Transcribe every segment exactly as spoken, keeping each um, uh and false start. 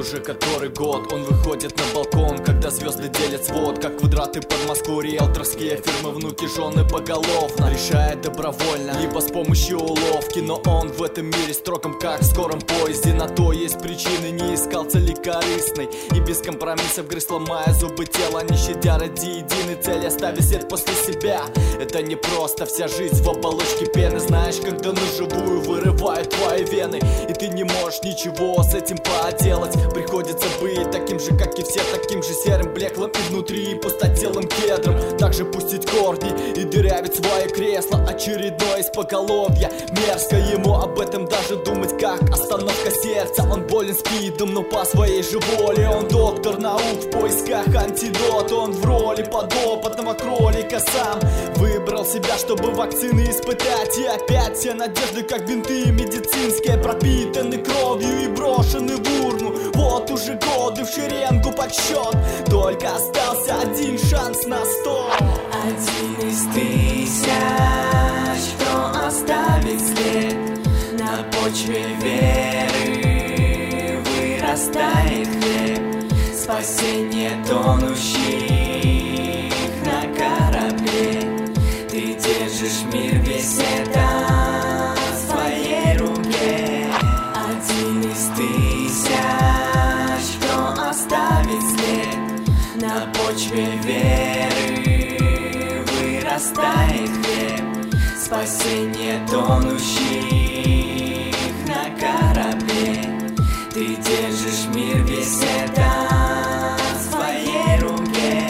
уже который год он выходит на балкон, когда звезды делят свод, как квадраты под Москву, риэлторские фирмы, внуки, жены поголовно. Решает добровольно, либо с помощью уловки, но он в этом мире строгом, как в скором поезде. На то есть причины, не искал цели корыстной и без компромиссов грыз, ломая зубы тела, не щадя ради единой цели, оставить след после себя. Это не просто, вся жизнь в оболочке пены. Знаешь, когда на живую вырывают твои вены, и ты не можешь ничего с этим поделать. Приходится быть таким же, как и все, таким же серым, блеклым и внутри, и пустотелым кедром. Также пустить корни и дырявить свое кресло. Очередное из поголовья, мерзко ему об этом даже думать, как остановка сердца. Он болен спидом, но по своей же воле. Он доктор наук в поисках антидота. Он в роли подопытного кролика сам выбрал себя, чтобы вакцины испытать. И опять все надежды, как бинты медицинские, пропитаны кровью и брошены в урну. Вот уже годы в шеренгу подсчет, только остался один шанс на сто. Один из тысяч, кто оставит след на почве веры, вырастает хлеб, спасение тонущих на корабле. Ты держишь мир весь это в своей руке. Один из тысяч, кто оставит след на почве веры, вырастает хлеб, спасение тонущих на корабле. Ты держишь мир весь это в своей руке.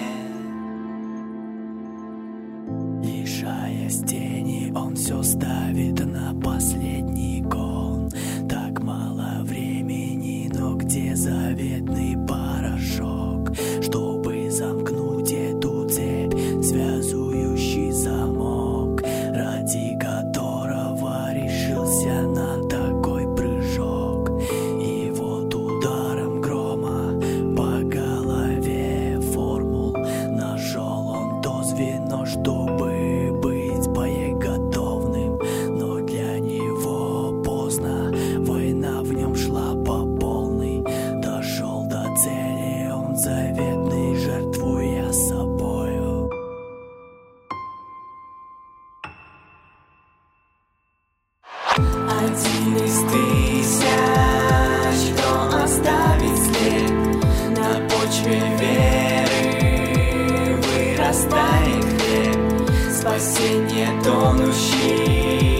Лишаясь тени, он все ставит на последний гон. Так мало времени, но где заветный порошок, чтобы замкнуть эту цепь, связующий замок, ради которого решился на такой прыжок. И вот ударом грома по голове формул нашел он то звено, чтобы быть боеготовным. Но для него поздно, война в нем шла по полной. Дошел до цели он заветный, жертвуя собою. Один из тысяч, кто оставит след на почве веры, вырастает хлеб, спасение тонущих